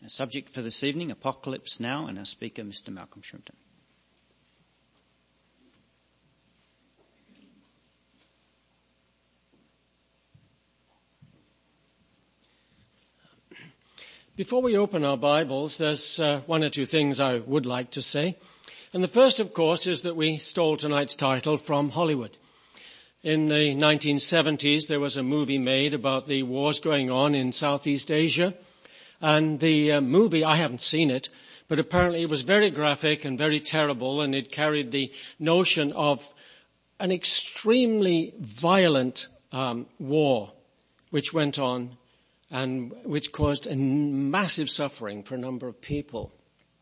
Subject for this evening, Apocalypse Now, and our speaker, Mr. Malcolm Shrimpton. Before we open our Bibles, there's one or two things I would like to say. And the first, of course, is that we stole tonight's title from Hollywood. In the 1970s, there was a movie made about the wars going on in Southeast Asia. And the movie, I haven't seen it, but apparently it was very graphic and very terrible, and it carried the notion of an extremely violent war which went on and which caused a massive suffering for a number of people.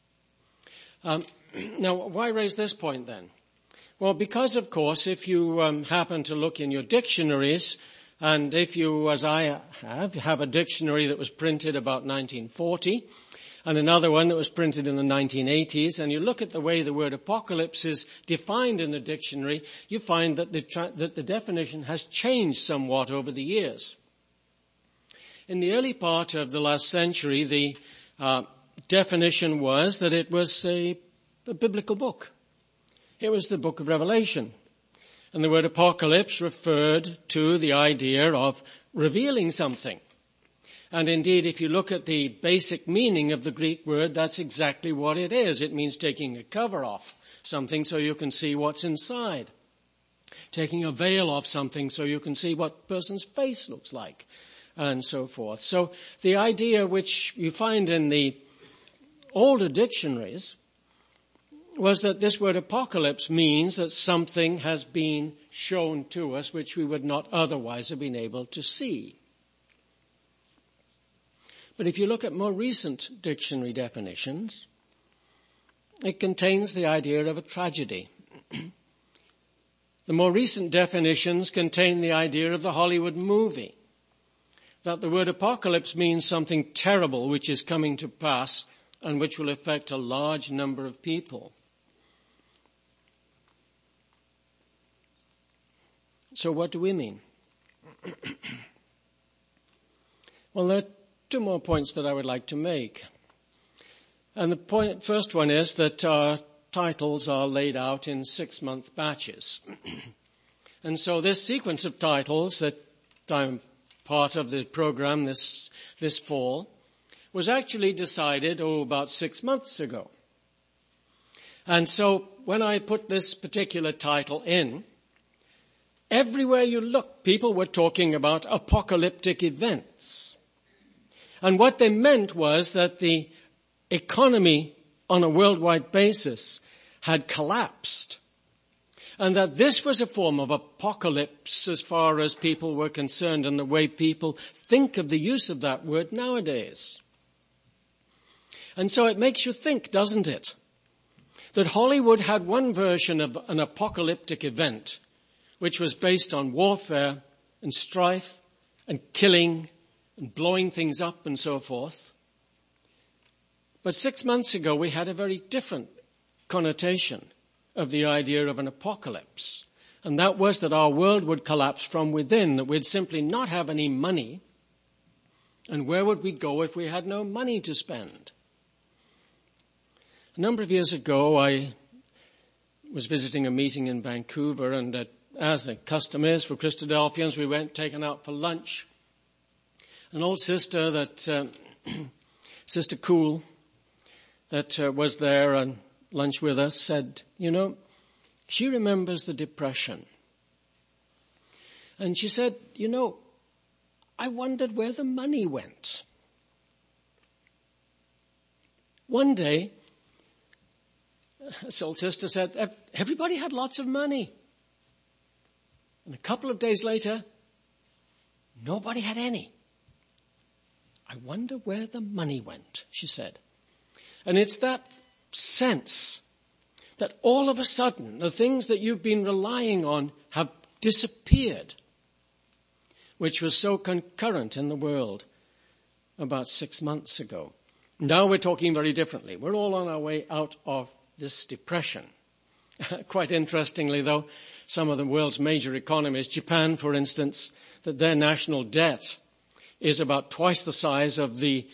Now, why raise this point then? Well, because, of course, if you happen to look in your dictionaries, and if you, as I have a dictionary that was printed about 1940, and another one that was printed in the 1980s, and you look at the way the word apocalypse is defined in the dictionary, you find that the definition has changed somewhat over the years. In the early part of the last century, the definition was that it was a biblical book. It was the book of Revelation. And the word apocalypse referred to the idea of revealing something. And indeed, if you look at the basic meaning of the Greek word, that's exactly what it is. It means taking a cover off something so you can see what's inside. Taking a veil off something so you can see what a person's face looks like, and so forth. So the idea which you find in the older dictionaries was that this word apocalypse means that something has been shown to us which we would not otherwise have been able to see. But if you look at more recent dictionary definitions, it contains the idea of a tragedy. The more recent definitions contain the idea of the Hollywood movie, that the word apocalypse means something terrible which is coming to pass and which will affect a large number of people. So what do we mean? Well, there are two more points that I would like to make. And the first one is that our titles are laid out in 6-month batches. And so this sequence of titles that I'm part of the program this fall was actually decided, about 6 months ago. And so when I put this particular title in, everywhere you look, people were talking about apocalyptic events. And what they meant was that the economy on a worldwide basis had collapsed. And that this was a form of apocalypse as far as people were concerned and the way people think of the use of that word nowadays. And so it makes you think, doesn't it? That Hollywood had one version of an apocalyptic event which was based on warfare and strife and killing and blowing things up and so forth. But 6 months ago, we had a very different connotation of the idea of an apocalypse. And that was that our world would collapse from within, that we'd simply not have any money. And where would we go if we had no money to spend? A number of years ago, I was visiting a meeting in Vancouver, and as the custom is for Christadelphians, we went taken out for lunch. An old sister Sister Cool, that was there on lunch with us, said, she remembers the Depression. And she said, I wondered where the money went. One day, this old sister said, everybody had lots of money. And a couple of days later, nobody had any. I wonder where the money went, she said. And it's that sense that all of a sudden the things that you've been relying on have disappeared, which was so concurrent in the world about 6 months ago. Now we're talking very differently. We're all on our way out of this depression. Quite interestingly, though, some of the world's major economies, Japan, for instance, that their national debt is about twice the size of the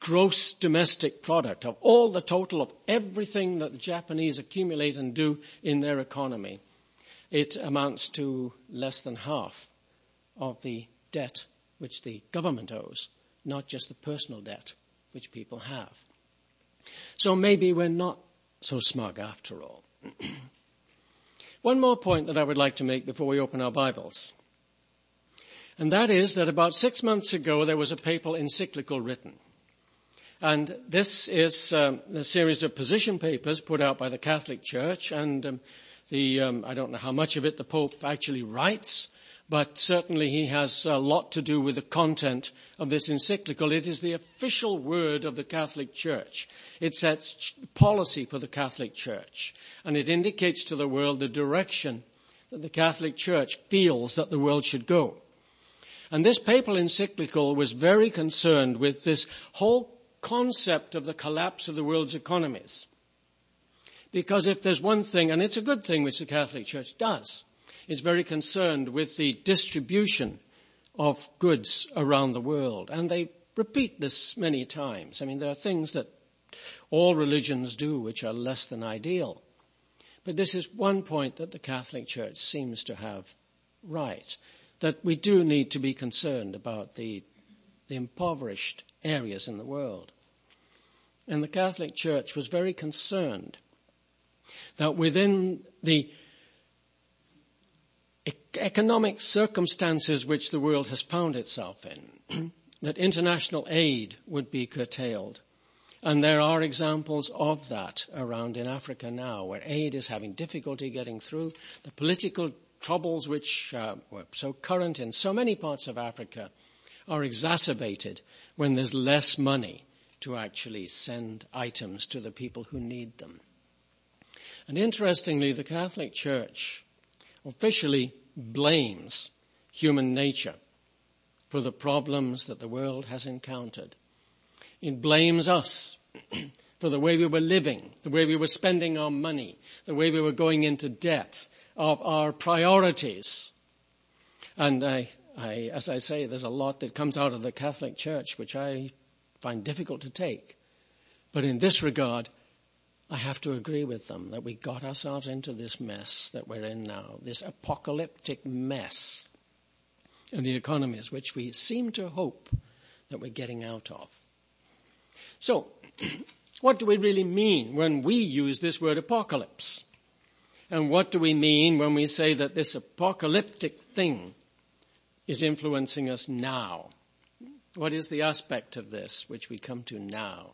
gross domestic product, of all the total of everything that the Japanese accumulate and do in their economy, it amounts to less than half of the debt which the government owes, not just the personal debt which people have. So maybe we're not so smug after all. One more point that I would like to make before we open our Bibles. And that is that about 6 months ago there was a papal encyclical written. And this is a series of position papers put out by the Catholic Church. And I don't know how much of it the Pope actually writes, but certainly he has a lot to do with the content of this encyclical. It is the official word of the Catholic Church. It sets policy for the Catholic Church, and it indicates to the world the direction that the Catholic Church feels that the world should go. And this papal encyclical was very concerned with this whole concept of the collapse of the world's economies. Because if there's one thing, and it's a good thing which the Catholic Church does, is very concerned with the distribution of goods around the world. And they repeat this many times. I mean, there are things that all religions do which are less than ideal. But this is one point that the Catholic Church seems to have right, that we do need to be concerned about the impoverished areas in the world. And the Catholic Church was very concerned that within the economic circumstances which the world has found itself in, that international aid would be curtailed. And there are examples of that around in Africa now, where aid is having difficulty getting through. The political troubles which were so current in so many parts of Africa are exacerbated when there's less money to actually send items to the people who need them. And interestingly, the Catholic Church officially blames human nature for the problems that the world has encountered. It blames us for the way we were living, the way we were spending our money, the way we were going into debt, of our priorities. And as I say, there's a lot that comes out of the Catholic Church which I find difficult to take. But in this regard, I have to agree with them that we got ourselves into this mess that we're in now, this apocalyptic mess in the economies which we seem to hope that we're getting out of. So, what do we really mean when we use this word apocalypse? And what do we mean when we say that this apocalyptic thing is influencing us now? What is the aspect of this which we come to now?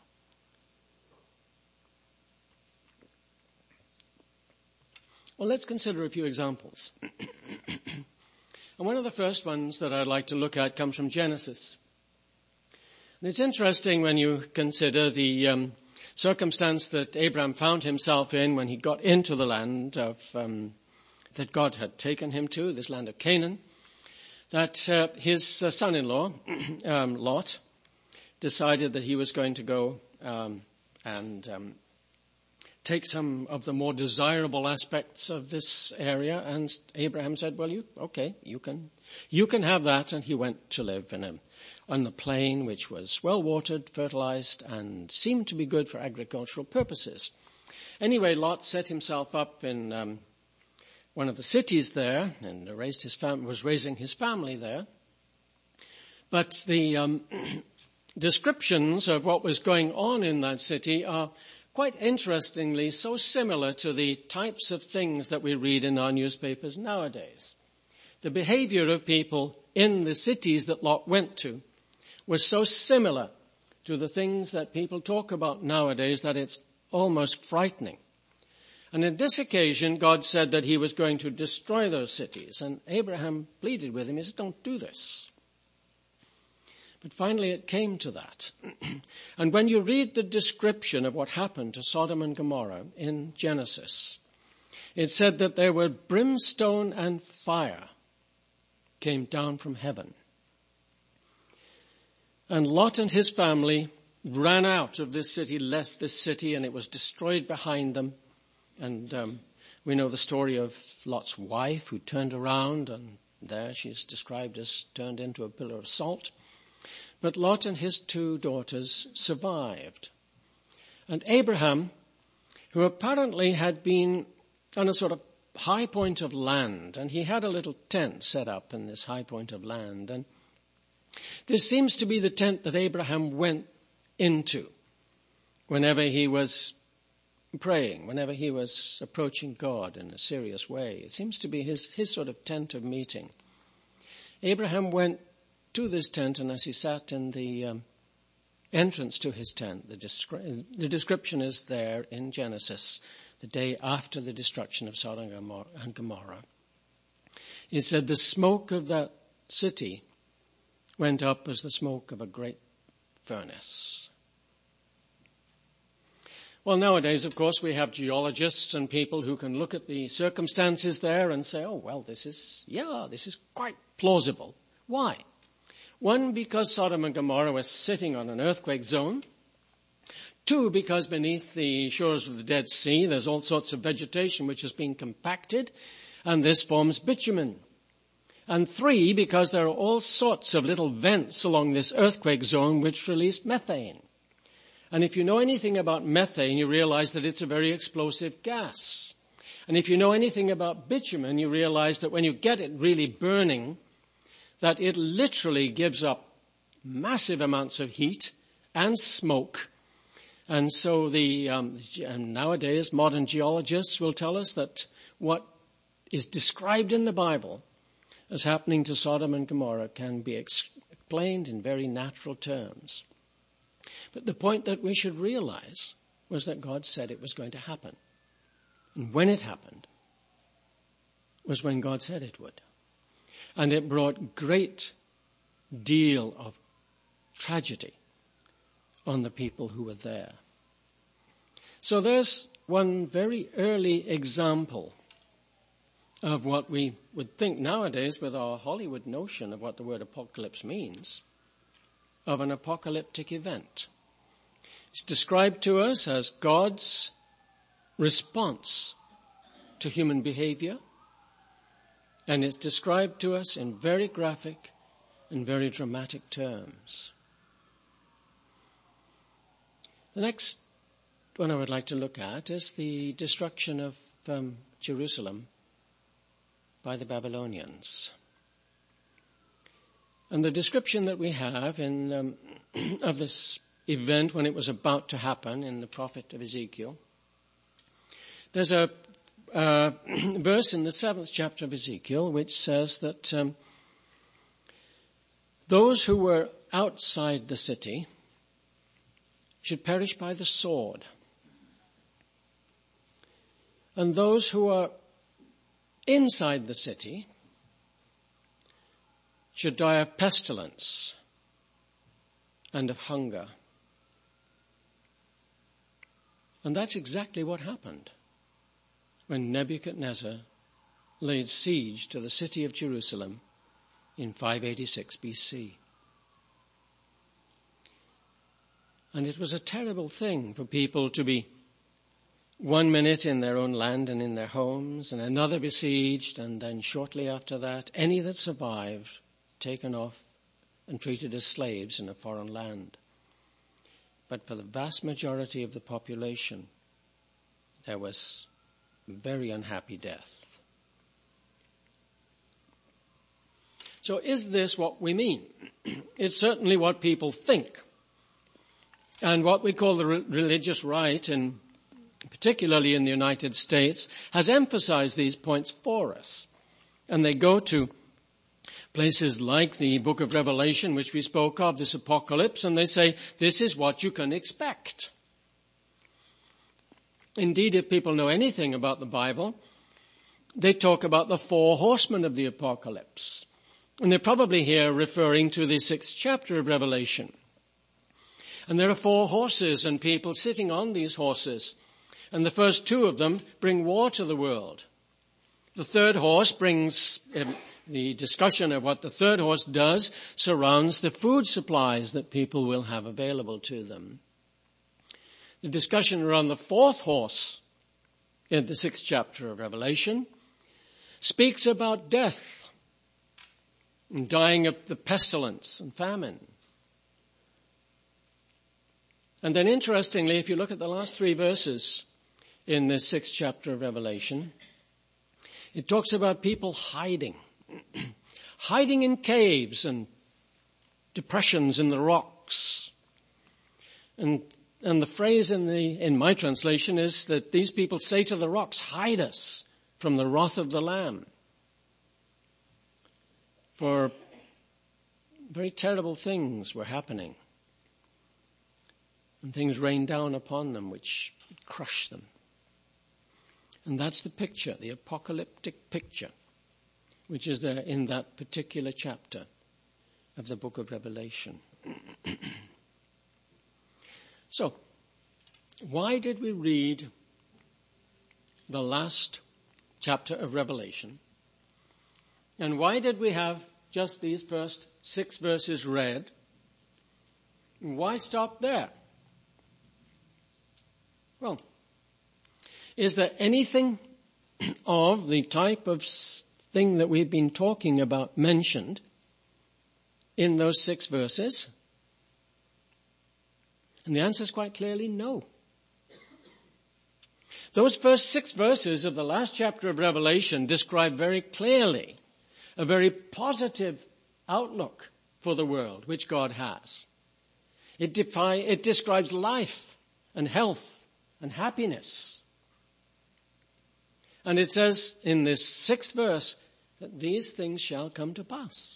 Well, let's consider a few examples. And one of the first ones that I'd like to look at comes from Genesis. And it's interesting when you consider the circumstance that Abraham found himself in when he got into the land of that God had taken him to, this land of Canaan, that his son-in-law, Lot, decided that he was going to go and take some of the more desirable aspects of this area. And Abraham said, well, you can have that. And he went to live on the plain, which was well-watered, fertilized, and seemed to be good for agricultural purposes. Anyway, Lot set himself up in one of the cities there and was raising his family there. But the descriptions of what was going on in that city are quite interestingly so similar to the types of things that we read in our newspapers nowadays. The behavior of people in the cities that Lot went to was so similar to the things that people talk about nowadays that it's almost frightening. And in this occasion, God said that he was going to destroy those cities. And Abraham pleaded with him. He said, don't do this. But finally it came to that. And when you read the description of what happened to Sodom and Gomorrah in Genesis, it said that there were brimstone and fire came down from heaven. And Lot and his family ran out of this city, left this city, and it was destroyed behind them. And we know the story of Lot's wife who turned around, and there she's described as turned into a pillar of salt. but Lot and his 2 daughters survived. And Abraham, who apparently had been on a sort of high point of land, and he had a little tent set up in this high point of land, and this seems to be the tent that Abraham went into whenever he was praying, whenever he was approaching God in a serious way. It seems to be his sort of tent of meeting. Abraham went to this tent, and as he sat in the entrance to his tent, the description is there in Genesis, the day after the destruction of Sodom and Gomorrah. He said the smoke of that city went up as the smoke of a great furnace. Well, nowadays, of course, we have geologists and people who can look at the circumstances there and say, oh, well, this is quite plausible. Why? 1, because Sodom and Gomorrah was sitting on an earthquake zone. 2, because beneath the shores of the Dead Sea, there's all sorts of vegetation which has been compacted, and this forms bitumen. And 3, because there are all sorts of little vents along this earthquake zone which release methane. And if you know anything about methane, you realize that it's a very explosive gas. And if you know anything about bitumen, you realize that when you get it really burning, that it literally gives up massive amounts of heat and smoke. And so nowadays modern geologists will tell us that what is described in the Bible as happening to Sodom and Gomorrah can be explained in very natural terms. But the point that we should realize was that God said it was going to happen. And when it happened was when God said it would. And it brought great deal of tragedy on the people who were there. So there's one very early example of what we would think nowadays with our Hollywood notion of what the word apocalypse means, of an apocalyptic event. It's described to us as God's response to human behavior, and it's described to us in very graphic and very dramatic terms. The next one I would like to look at is the destruction of Jerusalem by the Babylonians. And the description that we have in of this event when it was about to happen in the prophet of Ezekiel, there's a verse in the 7th chapter of Ezekiel which says that those who were outside the city should perish by the sword, and those who are inside the city should die of pestilence and of hunger. And that's exactly what happened when Nebuchadnezzar laid siege to the city of Jerusalem in 586 BC. And it was a terrible thing for people to be 1 minute in their own land and in their homes, and another besieged, and then shortly after that, any that survived taken off and treated as slaves in a foreign land. But for the vast majority of the population, there was a very unhappy death. So is this what we mean? It's certainly what people think. And what we call the religious right, particularly in the United States, has emphasized these points for us. And they go to places like the book of Revelation, which we spoke of, this apocalypse, and they say, this is what you can expect. Indeed, if people know anything about the Bible, they talk about the 4 horsemen of the apocalypse. And they're probably here referring to the 6th chapter of Revelation. And there are 4 horses and people sitting on these horses. And the first 2 of them bring war to the world. The 3rd horse brings, the discussion of what the 3rd horse does surrounds the food supplies that people will have available to them. The discussion around the 4th horse in the 6th chapter of Revelation speaks about death and dying of the pestilence and famine. And then interestingly, if you look at the last 3 verses in this 6th chapter of Revelation, it talks about people hiding. Hiding in caves and depressions in the rocks. And the phrase in my translation is that these people say to the rocks, hide us from the wrath of the Lamb. For very terrible things were happening. And things rained down upon them which crushed them. And that's the picture, the apocalyptic picture, which is there in that particular chapter of the book of Revelation. So, why did we read the last chapter of Revelation? And why did we have just these first 6 verses read? Why stop there? Well, is there anything of the type of thing that we've been talking about mentioned in those 6 verses? And the answer is quite clearly no. Those first 6 verses of the last chapter of Revelation describe very clearly a very positive outlook for the world which God has. It describes life and health and happiness. And it says in this 6th verse that these things shall come to pass.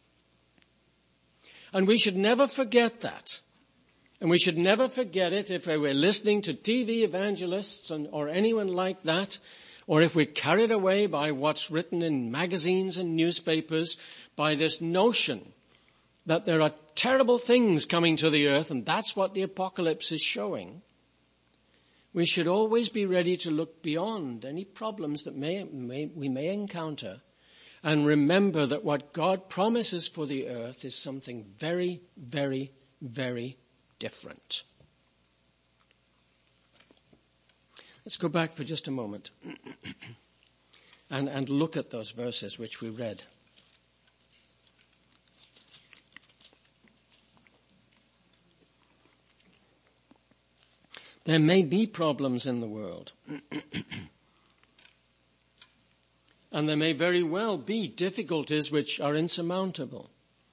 And we should never forget that. And we should never forget it if we're listening to TV evangelists or anyone like that, or if we're carried away by what's written in magazines and newspapers, by this notion that there are terrible things coming to the earth, and that's what the apocalypse is showing. We should always be ready to look beyond any problems that we may encounter and remember that what God promises for the earth is something very, very, very different. Let's go back for just a moment and look at those verses which we read. There may be problems in the world. And there may very well be difficulties which are insurmountable.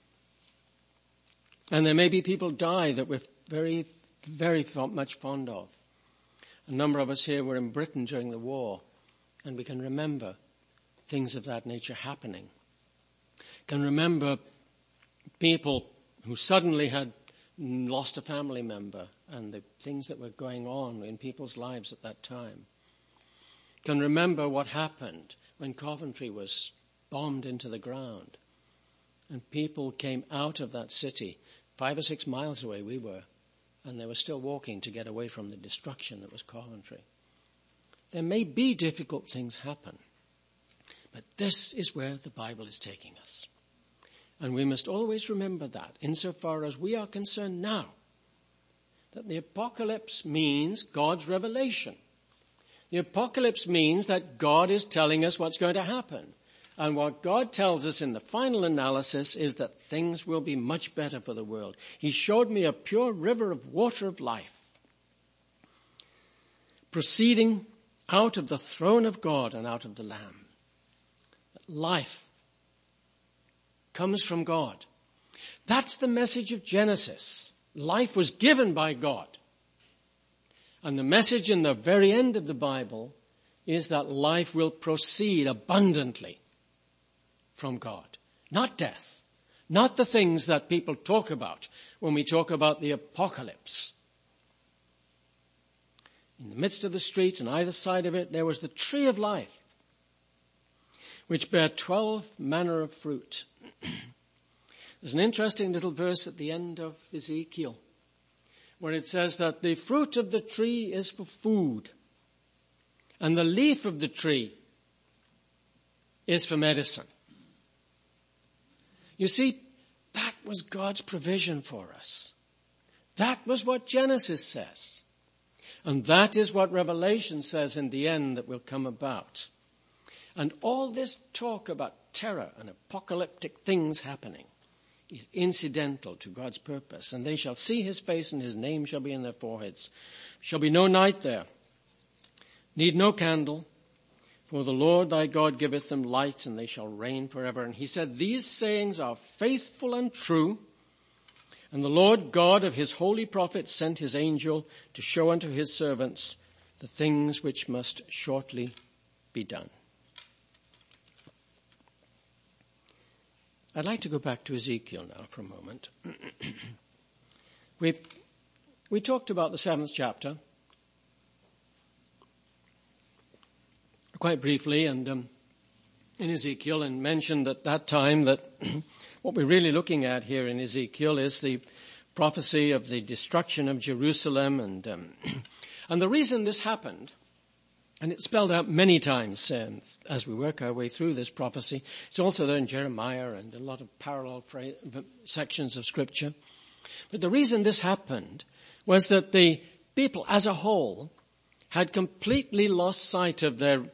And there may be people die that we're very, very much fond of. A number of us here were in Britain during the war, and we can remember things of that nature happening. Can remember people who suddenly had lost a family member and the things that were going on in people's lives at that time. Can remember what happened when Coventry was bombed into the ground and people came out of that city 5 or 6 miles away we were, and they were still walking to get away from the destruction that was Coventry. There may be difficult things happen, but this is where the Bible is taking us. And we must always remember that, insofar as we are concerned now, that the apocalypse means God's revelation. The apocalypse means that God is telling us what's going to happen. And what God tells us in the final analysis is that things will be much better for the world. He showed me a pure river of water of life, proceeding out of the throne of God and out of the Lamb. Life comes from God. That's the message of Genesis. Life was given by God. And the message in the very end of the Bible is that life will proceed abundantly from God. Not death. Not the things that people talk about when we talk about the apocalypse. In the midst of the street, on either side of it, there was the tree of life, which bare 12 manner of fruit. There's an interesting little verse at the end of Ezekiel, where it says that the fruit of the tree is for food, and the leaf of the tree is for medicine. You see, that was God's provision for us. That was what Genesis says. And that is what Revelation says in the end that will come about. And all this talk about terror and apocalyptic things happening is incidental to God's purpose. And they shall see his face, and his name shall be in their foreheads. Shall be no night there. Need no candle. For the Lord thy God giveth them light, and they shall reign forever. And he said, these sayings are faithful and true. And the Lord God of his holy prophets sent his angel to show unto his servants the things which must shortly be done. I'd like to go back to Ezekiel now for a moment. We talked about the 7th chapter quite briefly, and in Ezekiel, and mentioned at that time that what we're really looking at here in Ezekiel is the prophecy of the destruction of Jerusalem, and the reason this happened, and it's spelled out many times as we work our way through this prophecy. It's also there in Jeremiah and a lot of parallel sections of Scripture. But the reason this happened was that the people as a whole had completely lost sight of their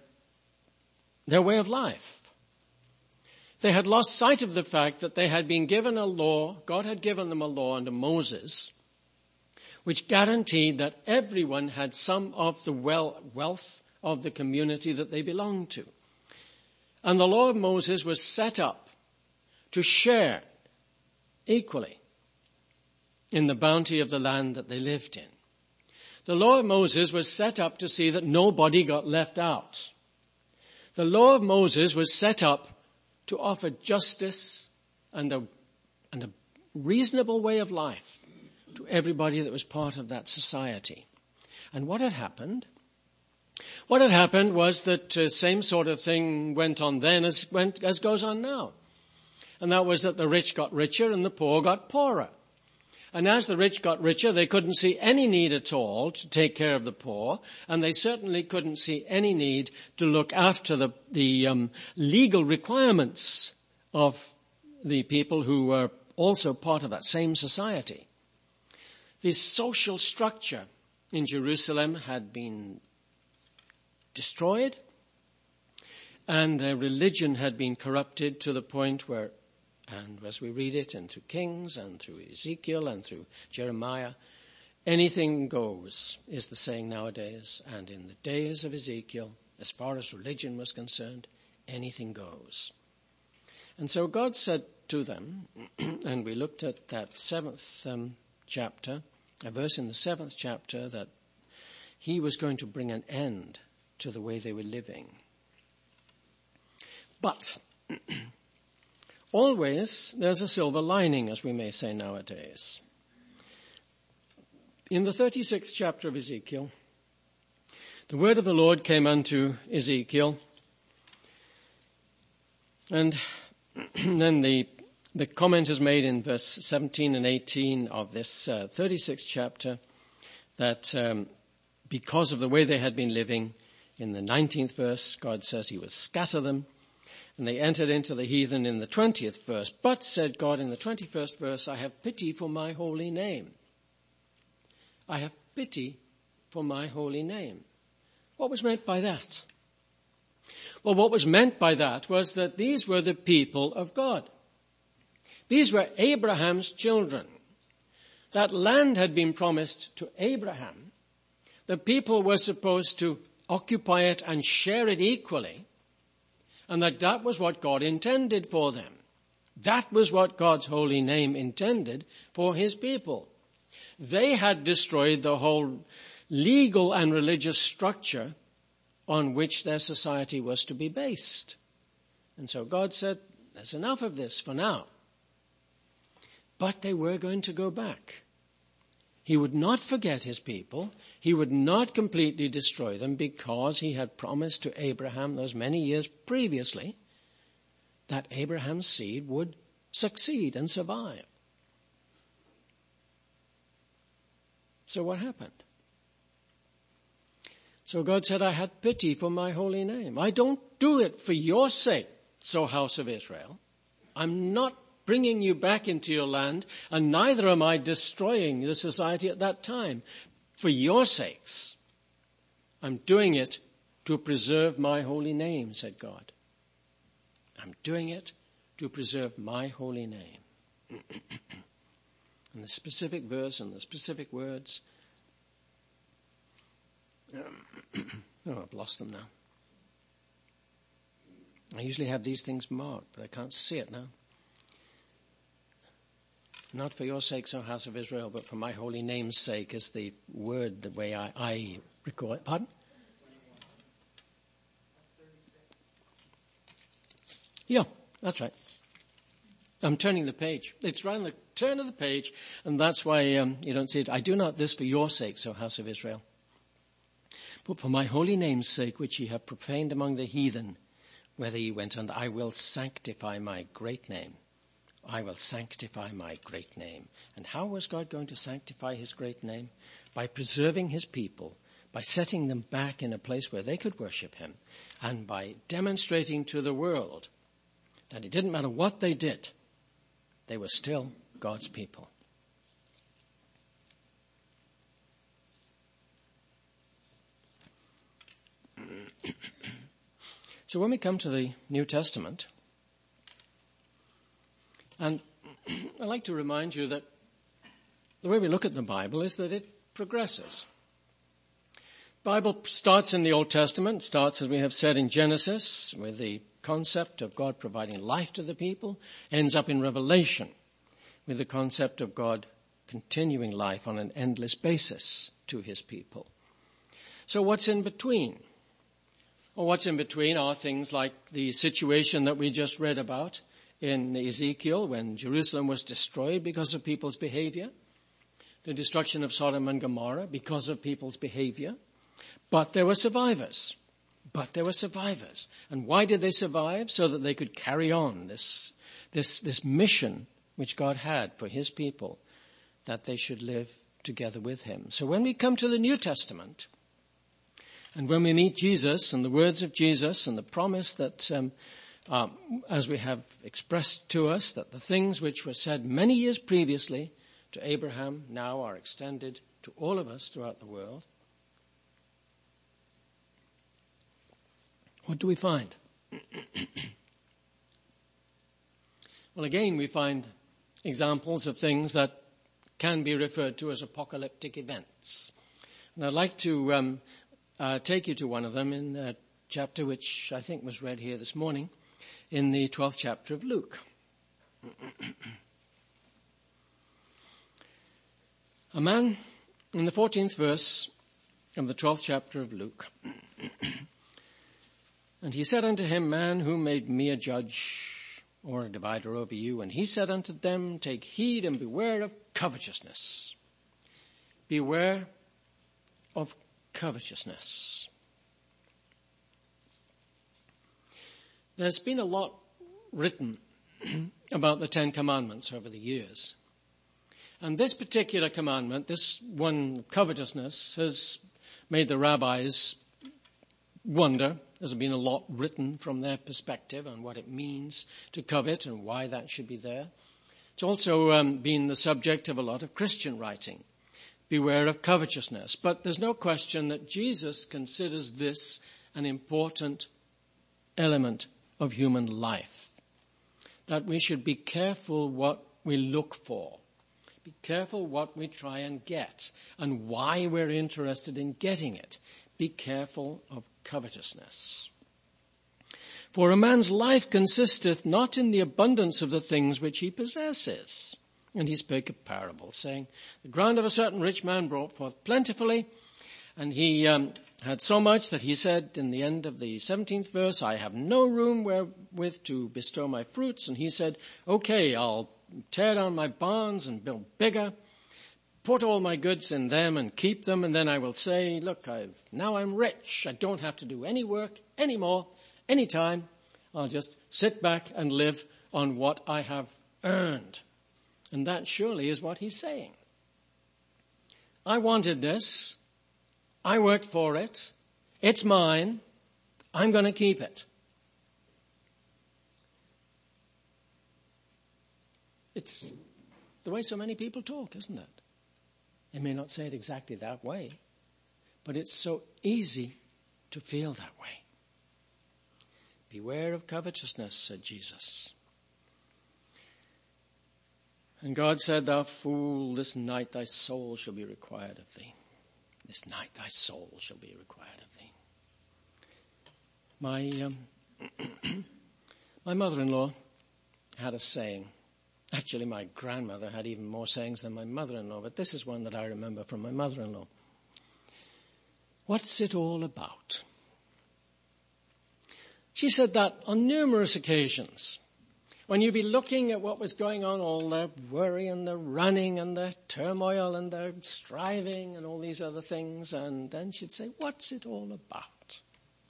way of life. They had lost sight of the fact that they had been given a law, God had given them a law under Moses, which guaranteed that everyone had some of the wealth of the community that they belonged to. And the law of Moses was set up to share equally in the bounty of the land that they lived in. The law of Moses was set up to see that nobody got left out. The law of Moses was set up to offer justice and a reasonable way of life to everybody that was part of that society. And what had happened? What had happened was that same sort of thing went on then as goes on now. And that was that the rich got richer and the poor got poorer. And as the rich got richer, they couldn't see any need at all to take care of the poor, and they certainly couldn't see any need to look after the legal requirements of the people who were also part of that same society. The social structure in Jerusalem had been destroyed, and their religion had been corrupted to the point where, and as we read it, and through Kings, and through Ezekiel, and through Jeremiah, anything goes is the saying nowadays. And in the days of Ezekiel, as far as religion was concerned, anything goes. And so God said to them, and we looked at that 7th chapter, a verse in the 7th chapter, that he was going to bring an end to the way they were living. But always there's a silver lining, as we may say nowadays. In the 36th chapter of Ezekiel, the word of the Lord came unto Ezekiel, and then the comment is made in verse 17 and 18 of this 36th chapter that because of the way they had been living, in the 19th verse, God says he would scatter them, and they entered into the heathen in the 20th verse. But, said God in the 21st verse, I have pity for my holy name. I have pity for my holy name. What was meant by that? Well, what was meant by that was that these were the people of God. These were Abraham's children. That land had been promised to Abraham. The people were supposed to occupy it and share it equally, and that was what God intended for them. That was what God's holy name intended for his people. They had destroyed the whole legal and religious structure on which their society was to be based. And so God said, there's enough of this for now. But they were going to go back. He would not forget his people. He would not completely destroy them, because he had promised to Abraham those many years previously that Abraham's seed would succeed and survive. So what happened? So God said, I had pity for my holy name. I don't do it for your sake, so house of Israel. I'm not bringing you back into your land, and neither am I destroying the society at that time for your sakes. I'm doing it to preserve my holy name, said God. I'm doing it to preserve my holy name. And the specific verse and the specific words. I've lost them now. I usually have these things marked, but I can't see it now. Not for your sakes, O house of Israel, but for my holy name's sake is the word, the way I recall it. Pardon? Yeah, that's right. I'm turning the page. It's around the turn of the page, and that's why you don't see it. I do not this for your sakes, O house of Israel, but for my holy name's sake, which ye have profaned among the heathen, whether ye went under, I will sanctify my great name. I will sanctify my great name. And how was God going to sanctify his great name? By preserving his people, by setting them back in a place where they could worship him, and by demonstrating to the world that it didn't matter what they did, they were still God's people. So when we come to the New Testament, and I'd like to remind you that the way we look at the Bible is that it progresses. The Bible starts in the Old Testament, starts, as we have said, in Genesis, with the concept of God providing life to the people, ends up in Revelation, with the concept of God continuing life on an endless basis to his people. So what's in between? Well, what's in between are things like the situation that we just read about in Ezekiel when Jerusalem was destroyed because of people's behavior, the destruction of Sodom and Gomorrah because of people's behavior. But there were survivors. And why did they survive? So that they could carry on this mission which God had for his people, that they should live together with him. So when we come to the New Testament, and when we meet Jesus and the words of Jesus and the promise that, as we have expressed to us, that the things which were said many years previously to Abraham now are extended to all of us throughout the world, what do we find? Well, again, we find examples of things that can be referred to as apocalyptic events. And I'd like to take you to one of them in a chapter which I think was read here this morning, in the 12th chapter of Luke. A man, in the 14th verse of the 12th chapter of Luke, and he said unto him, Man, who made me a judge or a divider over you? And he said unto them, Take heed and beware of covetousness. Beware of covetousness. There's been a lot written about the Ten Commandments over the years. And this particular commandment, this one, covetousness, has made the rabbis wonder. There's been a lot written from their perspective on what it means to covet and why that should be there. It's also been the subject of a lot of Christian writing. Beware of covetousness. But there's no question that Jesus considers this an important element of human life. That we should be careful what we look for. Be careful what we try and get and why we're interested in getting it. Be careful of covetousness. For a man's life consisteth not in the abundance of the things which he possesses. And he spake a parable, saying, The ground of a certain rich man brought forth plentifully, and he had so much that he said in the end of the 17th verse, I have no room wherewith to bestow my fruits. And he said, okay, I'll tear down my barns and build bigger, put all my goods in them and keep them, and then I will say, look, now I'm rich. I don't have to do any work anymore, anytime. I'll just sit back and live on what I have earned. And that surely is what he's saying. I wanted this. I worked for it. It's mine. I'm going to keep it. It's the way so many people talk, isn't it? They may not say it exactly that way, but it's so easy to feel that way. Beware of covetousness, said Jesus. And God said, "Thou fool, this night thy soul shall be required of thee." This night thy soul shall be required of thee. My mother-in-law had a saying. Actually, my grandmother had even more sayings than my mother-in-law, but this is one that I remember from my mother-in-law. What's it all about? She said that on numerous occasions, when you'd be looking at what was going on, all the worry and the running and the turmoil and the striving and all these other things, and then she'd say, "What's it all about?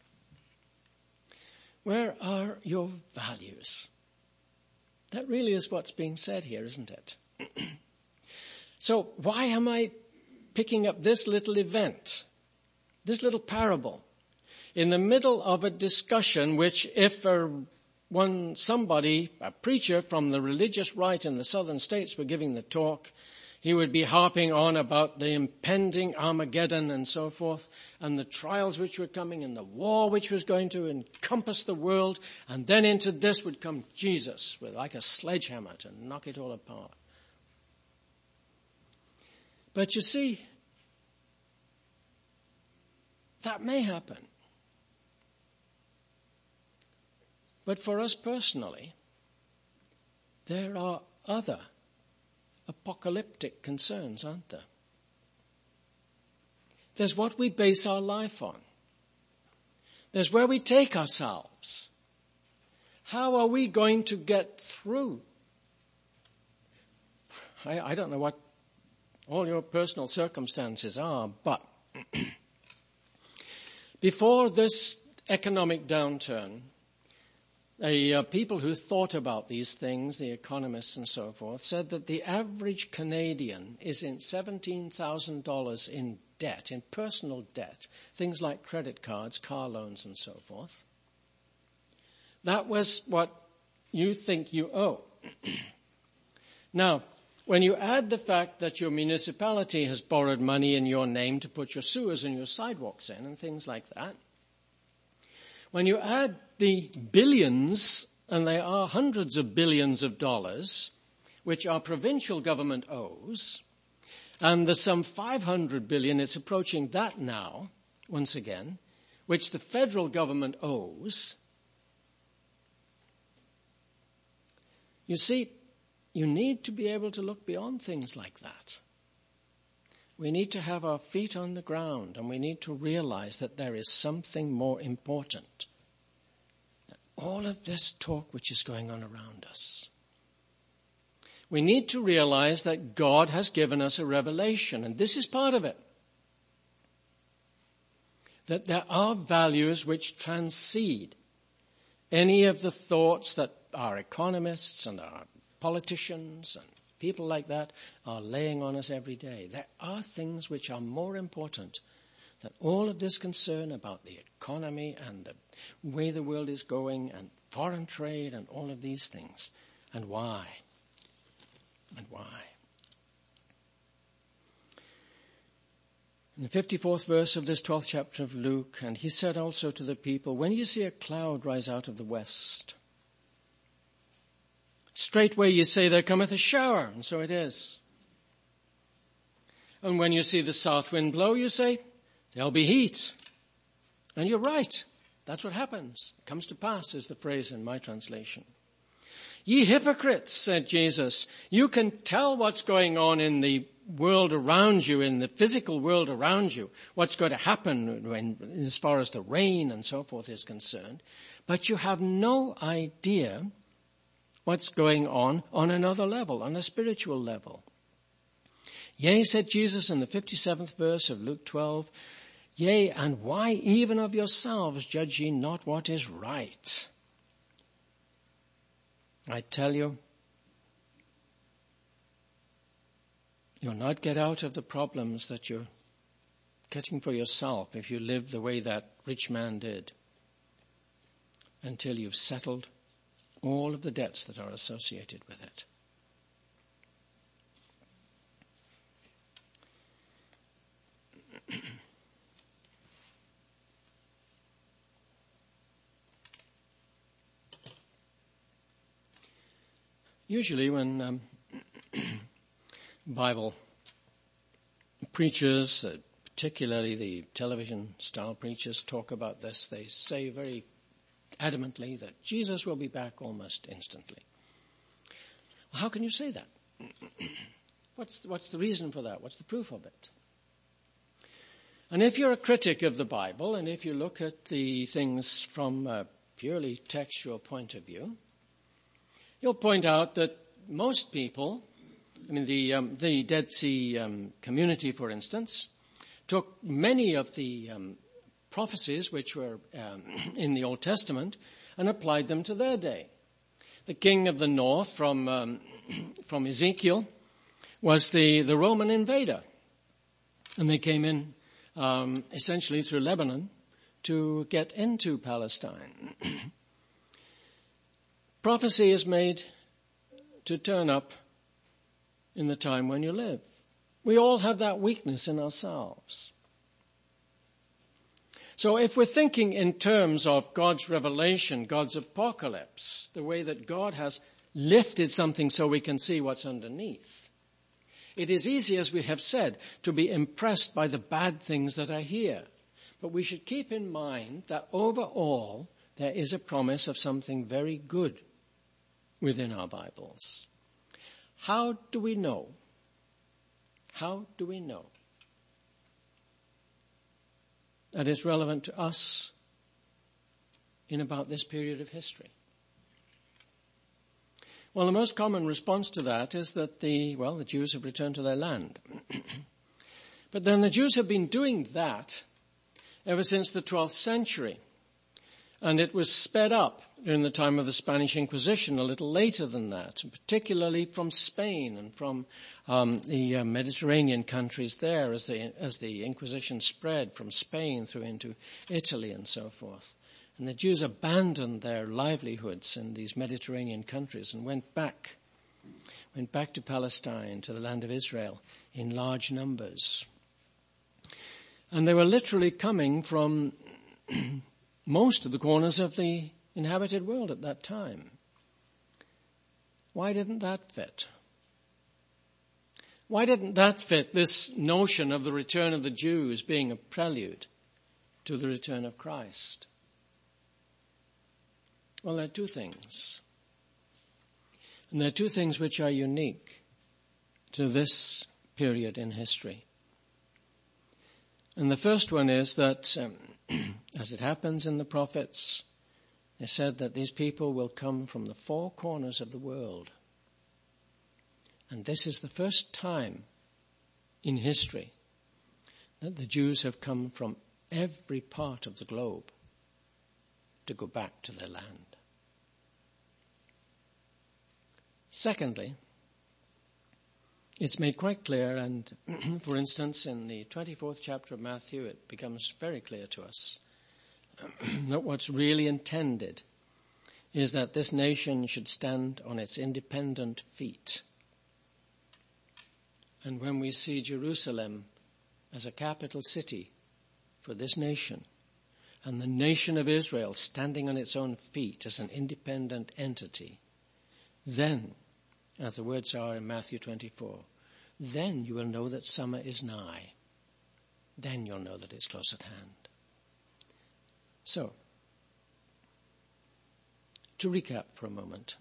Where are your values?" That really is what's being said here, isn't it? So why am I picking up this little event, this little parable, in the middle of a discussion which, if somebody, a preacher from the religious right in the southern states were giving the talk, he would be harping on about the impending Armageddon and so forth, and the trials which were coming, and the war which was going to encompass the world, and then into this would come Jesus with like a sledgehammer to knock it all apart. But you see, that may happen. But for us personally, there are other apocalyptic concerns, aren't there? There's what we base our life on. There's where we take ourselves. How are we going to get through? I don't know what all your personal circumstances are, but before this economic downturn, people who thought about these things, the economists and so forth, said that the average Canadian is in $17,000 in debt, in personal debt, things like credit cards, car loans and so forth. That was what you think you owe. Now, when you add the fact that your municipality has borrowed money in your name to put your sewers and your sidewalks in and things like that, when you add the billions, and they are hundreds of billions of dollars, which our provincial government owes, and the some 500 billion, it's approaching that now, once again, which the federal government owes, you see, you need to be able to look beyond things like that. We need to have our feet on the ground, and we need to realize that there is something more important than all of this talk which is going on around us. We need to realize that God has given us a revelation, and this is part of it. That there are values which transcend any of the thoughts that our economists and our politicians and people like that are laying on us every day. There are things which are more important than all of this concern about the economy and the way the world is going and foreign trade and all of these things. And why? And why? In the 54th verse of this 12th chapter of Luke, and he said also to the people, when you see a cloud rise out of the west, straightway you say, there cometh a shower, and so it is. And when you see the south wind blow, you say, there'll be heat. And you're right. That's what happens. It comes to pass is the phrase in my translation. Ye hypocrites, said Jesus, you can tell what's going on in the world around you, in the physical world around you, what's going to happen as far as the rain and so forth is concerned, but you have no idea what's going on another level, on a spiritual level. Yea, said Jesus in the 57th verse of Luke 12, yea, and why even of yourselves judge ye not what is right? I tell you, you'll not get out of the problems that you're getting for yourself if you live the way that rich man did until you've settled all of the debts that are associated with it. Usually when Bible preachers, particularly the television-style preachers, talk about this. They say very adamantly that Jesus will be back almost instantly. Well, how can you say that? What's the reason for that? What's the proof of it? And if you're a critic of the Bible, and if you look at the things from a purely textual point of view, you'll point out that most people, the Dead Sea community, for instance, took many of the prophecies which were in the Old Testament and applied them to their day. The king of the north from Ezekiel was the Roman invader. And they came in essentially through Lebanon to get into Palestine. Prophecy is made to turn up in the time when you live. We all have that weakness in ourselves. So if we're thinking in terms of God's revelation, God's apocalypse, the way that God has lifted something so we can see what's underneath, it is easy, as we have said, to be impressed by the bad things that are here. But we should keep in mind that overall there is a promise of something very good within our Bibles. How do we know? How do we know that is relevant to us in about this period of history? Well, the most common response to that is that the Jews have returned to their land. But then the Jews have been doing that ever since the 12th century. And it was sped up during the time of the Spanish Inquisition a little later than that, and particularly from Spain and from the Mediterranean countries there as the Inquisition spread from Spain through into Italy and so forth. And the Jews abandoned their livelihoods in these Mediterranean countries and went back to Palestine, to the land of Israel, in large numbers. And they were literally coming from most of the corners of the inhabited world at that time. Why didn't that fit? Why didn't that fit, this notion of the return of the Jews being a prelude to the return of Christ? Well, there are two things. And there are two things which are unique to this period in history. And the first one is that, as it happens in the prophets, they said that these people will come from the four corners of the world. And this is the first time in history that the Jews have come from every part of the globe to go back to their land. Secondly, it's made quite clear, and for instance, in the 24th chapter of Matthew, it becomes very clear to us that what's really intended is that this nation should stand on its independent feet. And when we see Jerusalem as a capital city for this nation, and the nation of Israel standing on its own feet as an independent entity, then, as the words are in Matthew 24, then you will know that summer is nigh. Then you'll know that it's close at hand. So, to recap for a moment.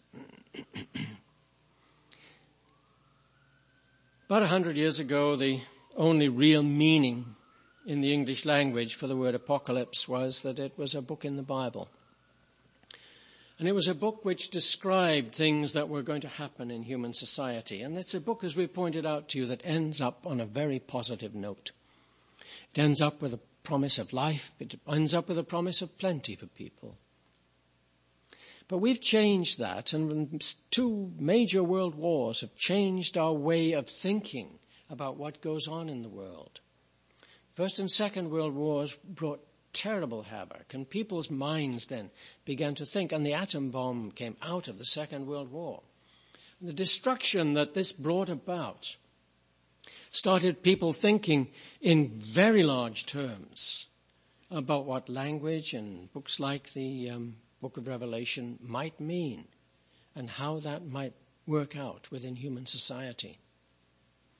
About 100 years ago, the only real meaning in the English language for the word apocalypse was that it was a book in the Bible. And it was a book which described things that were going to happen in human society. And it's a book, as we pointed out to you, that ends up on a very positive note. It ends up with a promise of life. It ends up with a promise of plenty for people. But we've changed that, and two major world wars have changed our way of thinking about what goes on in the world. First and Second World Wars brought terrible havoc, and people's minds then began to think, and the atom bomb came out of the Second World War. The destruction that this brought about started people thinking in very large terms about what language and books like the Book of Revelation might mean and how that might work out within human society.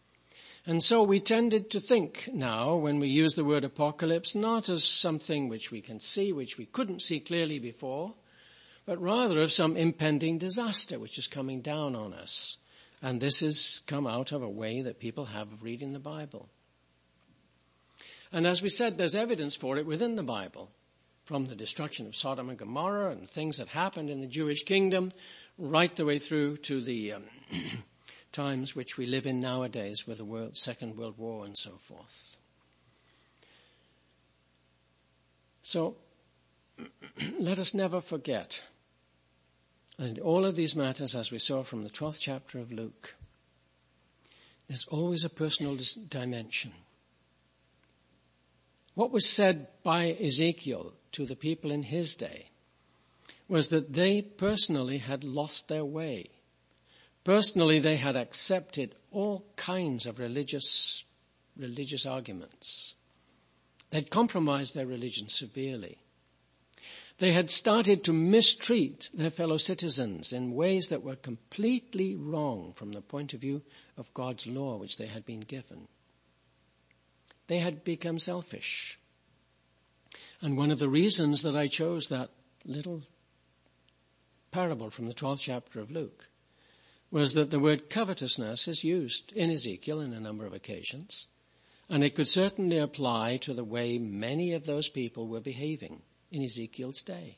And so we tended to think now, when we use the word apocalypse, not as something which we can see, which we couldn't see clearly before, but rather of some impending disaster which is coming down on us. And this has come out of a way that people have of reading the Bible. And as we said, there's evidence for it within the Bible, from the destruction of Sodom and Gomorrah and things that happened in the Jewish kingdom, right the way through to the times which we live in nowadays with the Second World War and so forth. So let us never forget, and all of these matters, as we saw from the 12th chapter of Luke, there's always a personal dimension. What was said by Ezekiel to the people in his day was that they personally had lost their way. Personally, they had accepted all kinds of religious arguments. They'd compromised their religion severely. They had started to mistreat their fellow citizens in ways that were completely wrong from the point of view of God's law, which they had been given. They had become selfish. And one of the reasons that I chose that little parable from the 12th chapter of Luke was that the word covetousness is used in Ezekiel in a number of occasions, and it could certainly apply to the way many of those people were behaving in Ezekiel's day.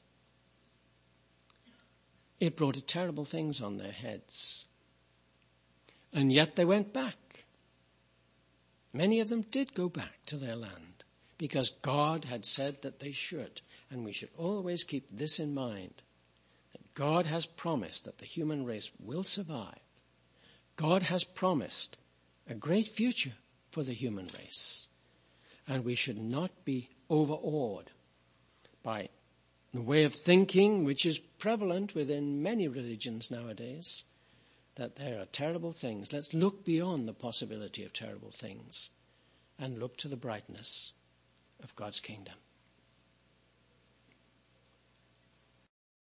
It brought terrible things on their heads. And yet they went back. Many of them did go back to their land because God had said that they should. And we should always keep this in mind, that God has promised that the human race will survive. God has promised a great future for the human race. And we should not be overawed by the way of thinking which is prevalent within many religions nowadays, that there are terrible things. Let's look beyond the possibility of terrible things and look to the brightness of God's kingdom.